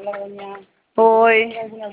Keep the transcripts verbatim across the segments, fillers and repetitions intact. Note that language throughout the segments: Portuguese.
Oi.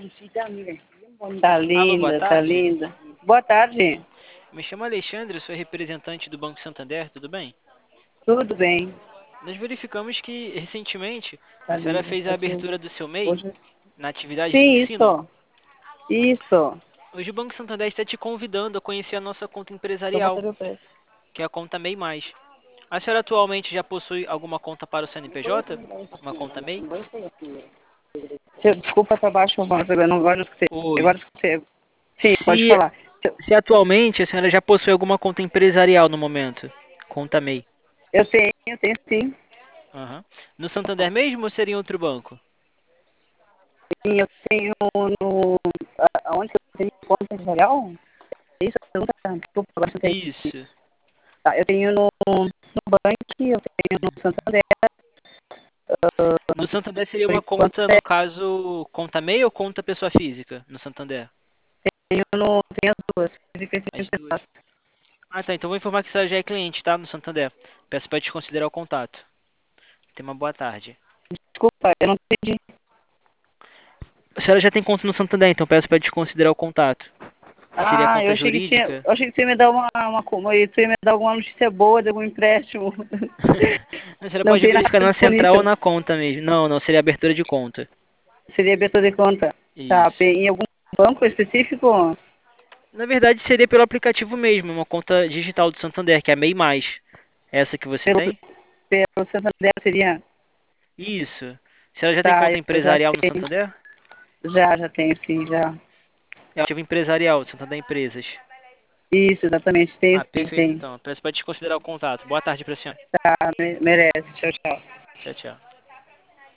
Tá Alô, boa linda, tá tarde. linda. Boa tarde. Me chamo Alexandre, sou representante do Banco Santander, tudo bem? Tudo bem? Nós verificamos que, recentemente, Tá a senhora linda. fez a Tá tudo. abertura do seu M E I Hoje... na atividade do Sim, ensino. isso. Isso. Hoje o Banco Santander está te convidando a conhecer a nossa conta Só empresarial, bater o preço. que é a conta M E I mais. A senhora atualmente já possui alguma conta para o C N P J? Uma conta M E I? Se- Desculpa pra baixo, mas eu não gosto de escutar. Oi. Agora escutei. Sim, pode Se, falar. Se- se atualmente a senhora já possui alguma conta empresarial no momento, conta M E I. Eu tenho, eu tenho sim. Aham. No Santander mesmo ou seria em outro banco? Sim, eu tenho no... a- Aonde que eu tenho conta empresarial? É isso? Eu nunca... Desculpa, agora eu tenho. Isso. Tá, eu tenho no, no Bank, eu tenho no Santander, ah, No Santander seria por uma enquanto conta, no caso, conta M E I ou conta pessoa física no Santander? tenho, no, tenho as duas. Física e As duas. empresarial. Ah, tá. Então vou informar que você já é cliente, tá? No Santander. Peço para desconsiderar o contato. Tenha uma boa tarde. Desculpa, eu não entendi. A senhora já tem conta no Santander, então peço para desconsiderar o contato. Seria Ah, eu conta achei que tinha, jurídica? eu achei que você ia me dar uma, uma, uma, você ia me dar alguma notícia boa de algum empréstimo. A senhora Não pode tem verificar nada na central ou disponível. na conta mesmo. Não, não, seria abertura de conta. Seria abertura de conta. Tá, Isso. em algum banco específico? Na verdade, seria pelo aplicativo mesmo, uma conta digital do Santander, que é a M E I mais. Essa que você Pelo, tem? pelo Santander seria? Isso. A senhora já tem Tá, conta eu já empresarial no tenho. Santander? Já, já tenho, sim, já. É ativo empresarial, do Santander Empresas. Isso, exatamente, tenho, Ah, sim, perfeito tem. então. Peço para desconsiderar o contato. Boa tarde para a senhora. Tá, me- merece. Tchau, tchau. Tchau, tchau.